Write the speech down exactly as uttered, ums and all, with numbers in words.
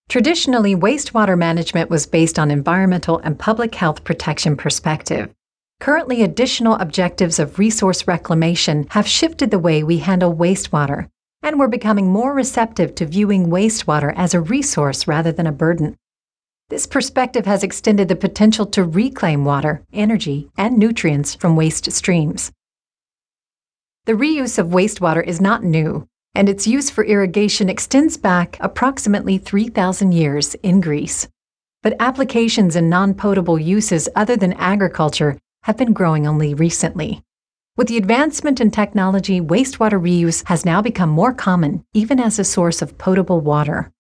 Traditionally, wastewater management was based on environmental and public health protection perspective. Currently, additional objectives of resource reclamation have shifted the way we handle wastewater, and we're becoming more receptive to viewing wastewater as a resource rather than a burden. This perspective has extended the potential to reclaim water, energy, and nutrients from waste streams. The reuse of wastewater is not new, and its use for irrigation extends back approximately three thousand years in Greece. But applications in non-potable uses other than agriculture have been growing only recently. With the advancement in technology, wastewater reuse has now become more common, even as a source of potable water.